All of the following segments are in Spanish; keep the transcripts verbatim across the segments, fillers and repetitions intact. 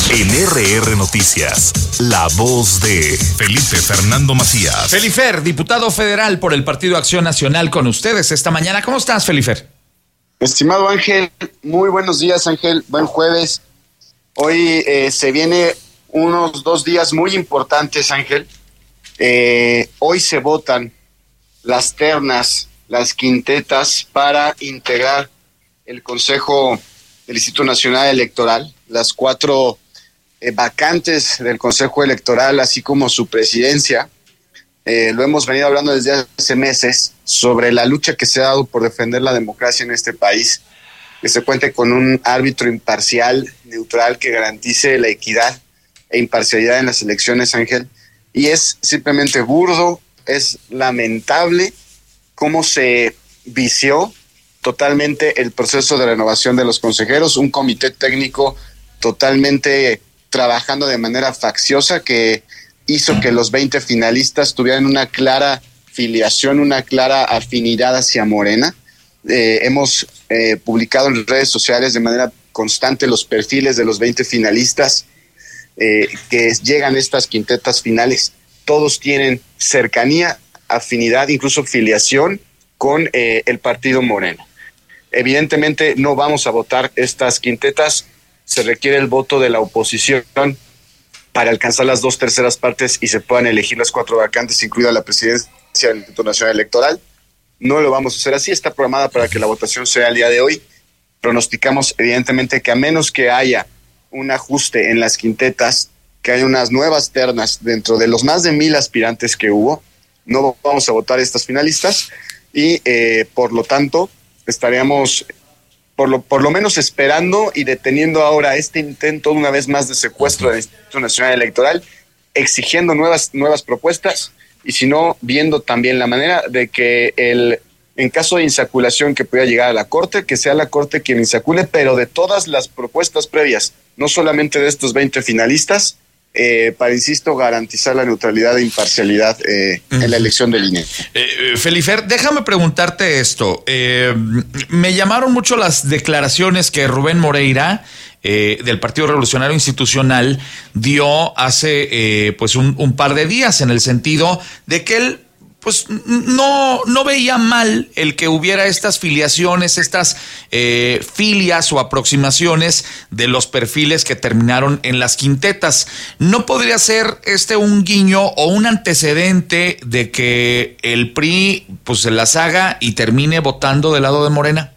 En R R Noticias, la voz de Felipe Fernando Macías. Felifer, diputado federal por el Partido Acción Nacional, con ustedes esta mañana. ¿Cómo estás, Felifer? Estimado Ángel, muy buenos días, Ángel. Buen jueves. Hoy eh, se viene unos dos días muy importantes, Ángel. Eh, hoy se votan las ternas, las quintetas para integrar el Consejo del Instituto Nacional Electoral, las cuatro eh, vacantes del Consejo Electoral, así como su presidencia. Eh, lo hemos venido hablando desde hace meses sobre la lucha que se ha dado por defender la democracia en este país, que se cuente con un árbitro imparcial, neutral, que garantice la equidad e imparcialidad en las elecciones, Ángel. Y es simplemente burdo, es lamentable cómo se vició totalmente el proceso de renovación de los consejeros, un comité técnico totalmente trabajando de manera facciosa que hizo que los veinte finalistas tuvieran una clara filiación, una clara afinidad hacia Morena. Eh, hemos eh, publicado en redes sociales de manera constante los perfiles de los veinte finalistas eh, que llegan a estas quintetas finales. Todos tienen cercanía, afinidad, incluso filiación con eh, el partido Morena. Evidentemente no vamos a votar estas quintetas, se requiere el voto de la oposición para alcanzar las dos terceras partes y se puedan elegir las cuatro vacantes, incluida la presidencia del Instituto Nacional Electoral. No lo vamos a hacer así, está programada para que la votación sea el día de hoy. Pronosticamos evidentemente que a menos que haya un ajuste en las quintetas, que haya unas nuevas ternas dentro de los más de mil aspirantes que hubo, no vamos a votar estas finalistas y eh, por lo tanto estaríamos por lo, por lo menos esperando y deteniendo ahora este intento una vez más de secuestro del Instituto Nacional Electoral, exigiendo nuevas, nuevas propuestas y si no, viendo también la manera de que el, en caso de insaculación que pueda llegar a la Corte, que sea la Corte quien insacule, pero de todas las propuestas previas, no solamente de estos veinte finalistas, Eh, para, insisto, garantizar la neutralidad e imparcialidad eh, uh-huh. en la elección del I N E. Eh, Felifer, déjame preguntarte esto. Eh, me llamaron mucho las declaraciones que Rubén Moreira, eh, del Partido Revolucionario Institucional, dio hace eh, pues un, un par de días, en el sentido de que él pues no, no veía mal el que hubiera estas filiaciones, estas eh, filias o aproximaciones de los perfiles que terminaron en las quintetas. ¿No podría ser este un guiño o un antecedente de que el P R I pues se las haga y termine votando del lado de Morena?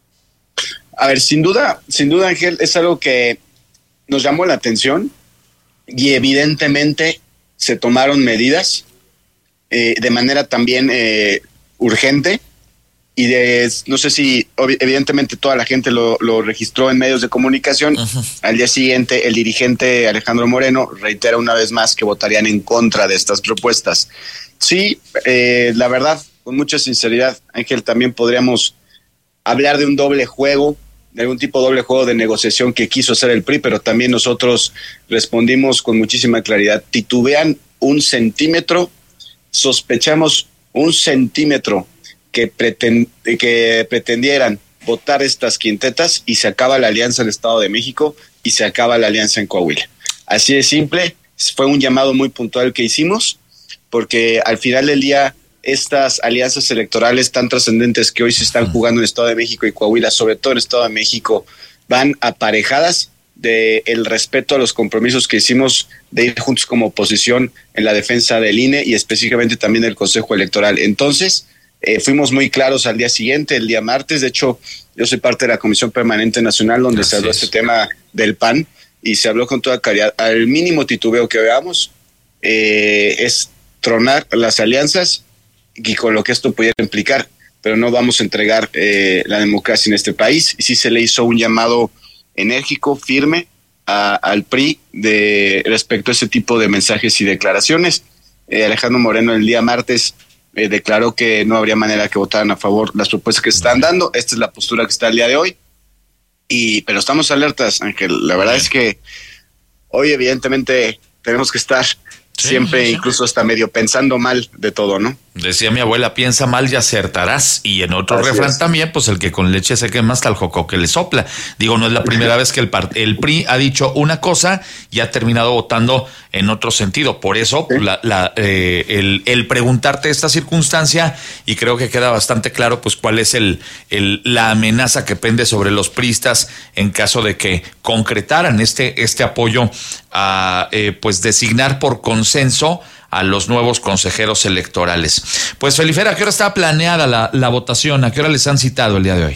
A ver, sin duda, sin duda, Ángel, es algo que nos llamó la atención y evidentemente se tomaron medidas Eh, de manera también eh, urgente y de, no sé si evidentemente toda la gente lo, lo registró en medios de comunicación. Uh-huh. Al día siguiente el dirigente Alejandro Moreno reitera una vez más que votarían en contra de estas propuestas. Sí, eh, la verdad, con mucha sinceridad, Ángel, también podríamos hablar de un doble juego, de algún tipo de doble juego de negociación que quiso hacer el P R I, pero también nosotros respondimos con muchísima claridad. Titubean un centímetro, sospechamos un centímetro que, pretend, que pretendieran votar estas quintetas y se acaba la alianza del Estado de México y se acaba la alianza en Coahuila. Así de simple, fue un llamado muy puntual que hicimos, porque al final del día estas alianzas electorales tan trascendentes que hoy se están jugando en el Estado de México y Coahuila, sobre todo en el Estado de México, van aparejadas de el respeto a los compromisos que hicimos de ir juntos como oposición en la defensa del I N E y específicamente también del Consejo Electoral. Entonces, eh, fuimos muy claros al día siguiente, el día martes. De hecho, yo soy parte de la Comisión Permanente Nacional donde Gracias. se habló este tema del P A N y se habló con toda claridad. Al mínimo titubeo que veamos eh, es tronar las alianzas y con lo que esto pudiera implicar, pero no vamos a entregar eh, la democracia en este país. Y sí se le hizo un llamado enérgico, firme a, al P R I de respecto a ese tipo de mensajes y declaraciones. Eh, Alejandro Moreno el día martes eh, declaró que no habría manera que votaran a favor las propuestas que se están dando. Esta es la postura que está el día de hoy. Y pero estamos alertas, Ángel. La verdad es que hoy evidentemente tenemos que estar sí, siempre, sí. incluso hasta medio pensando mal de todo, ¿no? Decía mi abuela, piensa mal y acertarás. Y en otro Así refrán es. también, pues el que con leche se quema hasta el joco que le sopla. Digo, no es la primera vez que el, part- el P R I ha dicho una cosa y ha terminado votando en otro sentido. Por eso, Sí. la, la, eh, el, el preguntarte esta circunstancia, y creo que queda bastante claro, pues cuál es el, el la amenaza que pende sobre los priistas en caso de que concretaran este, este apoyo a eh, pues designar por consenso a los nuevos consejeros electorales. Pues, Felifer, ¿a qué hora está planeada la, la votación? ¿A qué hora les han citado el día de hoy?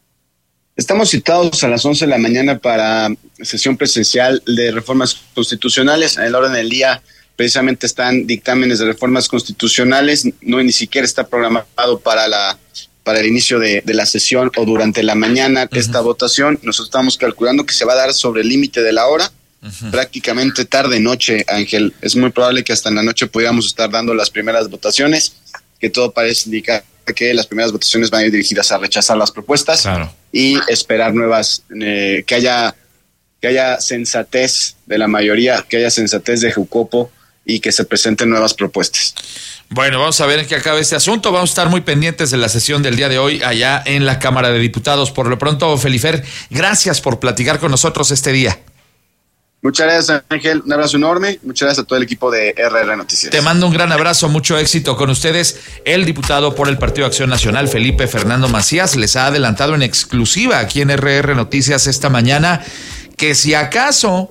Estamos citados a las once de la mañana para sesión presencial de reformas constitucionales. En el orden del día precisamente están dictámenes de reformas constitucionales. No, ni siquiera está programado para la para el inicio de, de la sesión o durante la mañana uh-huh. esta votación. Nosotros estamos calculando que se va a dar sobre el límite de la hora. Uh-huh. Prácticamente tarde noche, Ángel. Es muy probable que hasta en la noche pudiéramos estar dando las primeras votaciones, que todo parece indicar que las primeras votaciones van a ir dirigidas a rechazar las propuestas claro. y esperar nuevas, eh, que haya que haya sensatez de la mayoría, que haya sensatez de Jucopo y que se presenten nuevas propuestas. Bueno, vamos a ver en qué acaba este asunto. Vamos a estar muy pendientes de la sesión del día de hoy allá en la Cámara de Diputados. Por lo pronto, Felifer, gracias por platicar con nosotros este día. Muchas gracias, Ángel. Un abrazo enorme. Muchas gracias a todo el equipo de R R Noticias. Te mando un gran abrazo, mucho éxito con ustedes. El diputado por el Partido Acción Nacional, Felipe Fernando Macías, les ha adelantado en exclusiva aquí en R R Noticias esta mañana que si acaso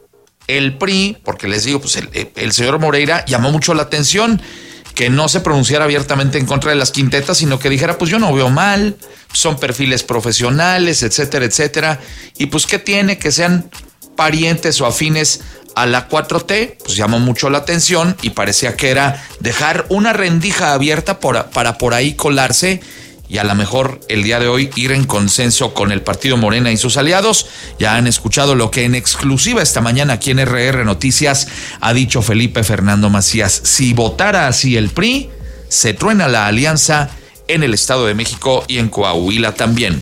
el P R I, porque les digo, pues el, el señor Moreira llamó mucho la atención que no se pronunciara abiertamente en contra de las quintetas, sino que dijera, pues yo no veo mal, son perfiles profesionales, etcétera, etcétera. Y pues, ¿qué tiene que sean parientes o afines a la cuatro T? Pues llamó mucho la atención y parecía que era dejar una rendija abierta por, para por ahí colarse y a lo mejor el día de hoy ir en consenso con el partido Morena y sus aliados. Ya han escuchado lo que en exclusiva esta mañana aquí en R R Noticias ha dicho Felipe Fernando Macías. Si votara así el P R I, se truena la alianza en el Estado de México y en Coahuila también.